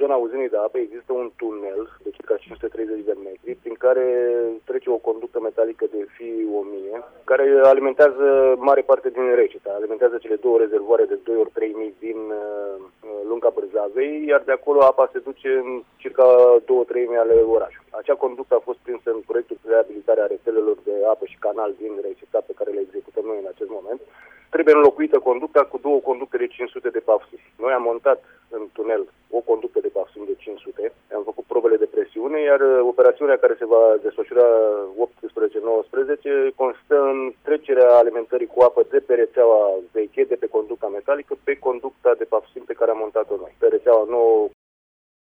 zona uzinei de apă există un tunel de circa 530 de metri prin care trece o conductă metalică de Fi 1000 care alimentează mare parte din Reșița, alimentează cele două rezervoare de 2 ori 3000 din Lunga Bârzavei, iar de acolo apa se duce în circa 2/3 ale orașului. Acea conductă a fost prinsă în proiectul de reabilitare a rețelelor de apă și canal din Reșița pe care le executăm noi în acest moment. Trebuie înlocuită conducta cu 2 conducte de 500 de pavsuri. Noi am montat în tunel o conductă de pavsuri de 500, am făcut probele de presiune, iar operațiunea care se va desfășura 18-19 constă în trecerea alimentării cu apă de pe rețeaua veche, de pe conducta metalică, pe conducta de pavsuri pe care am montat-o noi. Pe rețeaua nouă